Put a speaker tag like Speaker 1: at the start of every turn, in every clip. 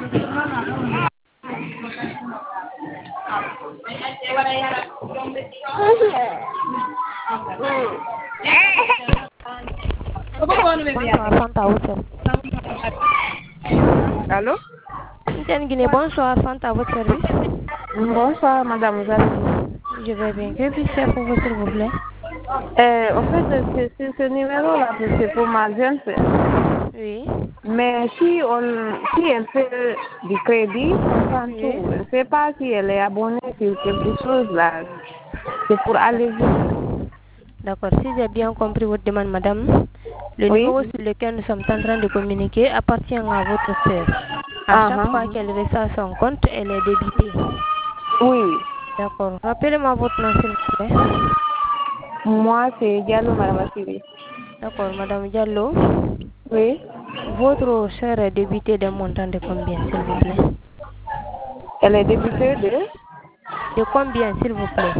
Speaker 1: Bonsoir, Fanta Houssel.
Speaker 2: Allô?
Speaker 1: Guinée, bonsoir, Fanta à votre service.
Speaker 2: Bonsoir, madame. Vous allez bien?
Speaker 1: Je vais bien. Que puis-je faire pour vous, s'il vous plaît?
Speaker 2: En fait, ce numéro-là, c'est pour ma jeune sœur.
Speaker 1: Oui.
Speaker 2: Mais si elle fait du crédit,
Speaker 1: Oui.
Speaker 2: je ne sais pas si elle est abonnée sur quelque chose là. C'est pour aller vite.
Speaker 1: D'accord. Si j'ai bien compris votre demande, madame, le
Speaker 2: Oui.
Speaker 1: numéro sur lequel nous sommes en train de communiquer appartient à votre sœur. À chaque fois qu'elle reçoit son compte, elle est débitée.
Speaker 2: Oui.
Speaker 1: D'accord. Rappelez-moi votre nom, s'il vous plaît.
Speaker 2: Moi, c'est Diallo Maravasiri.
Speaker 1: D'accord, madame Diallo.
Speaker 2: Oui.
Speaker 1: Votre sœur est débitée d'un montant de combien, s'il vous plaît?
Speaker 2: Elle est débutée
Speaker 1: De combien, s'il vous plaît?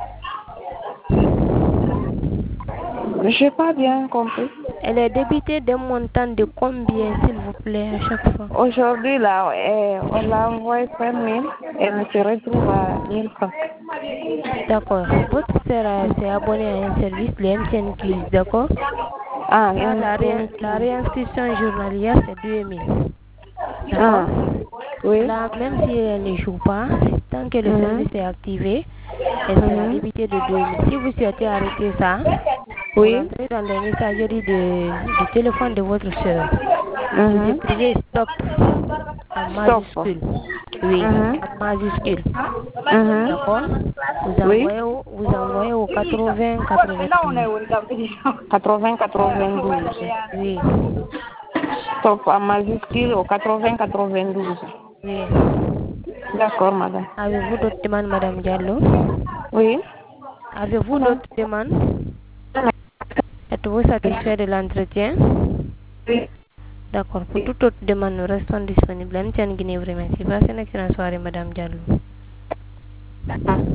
Speaker 2: Je n'ai pas bien compris.
Speaker 1: Elle est débitée d'un montant de combien, s'il vous plaît, à chaque fois?
Speaker 2: Aujourd'hui, là, on l'a envoyé 5 000. Elle se retrouve à 1 francs.
Speaker 1: D'accord. Votre sœur s'est abonnée à un service, le MTN Quiz, d'accord?
Speaker 2: Ah,
Speaker 1: La réinscription journalière, c'est 2 000.
Speaker 2: Ah,
Speaker 1: D'accord?
Speaker 2: oui.
Speaker 1: Là, même si elle ne joue pas, tant que le service est activé, elle sera débitée de 2 000. Si vous souhaitez arrêter ça, vous
Speaker 2: Oui.
Speaker 1: rentrez dans les messageries du téléphone de votre sœur. Vous
Speaker 2: Mhm.
Speaker 1: écrivez stop en
Speaker 2: Stop.
Speaker 1: majuscule. Oui, en majuscule.
Speaker 2: Mhm.
Speaker 1: D'accord?
Speaker 2: Oui.
Speaker 1: Vous envoyez au 80 92.
Speaker 2: 80 92.
Speaker 1: Oui,
Speaker 2: Stop en majuscule au 80 92.
Speaker 1: oui.
Speaker 2: D'accord, madame.
Speaker 1: Avez-vous d'autres demandes, madame Diallo?
Speaker 2: Oui.
Speaker 1: Avez-vous d'autres demandes? Êtes-vous satisfait de l'entretien?
Speaker 2: Oui.
Speaker 1: D'accord. Pour toute autre demande, nous restons disponibles. MTN Guinée vous remercie. Passez une excellente soirée, madame Diallo.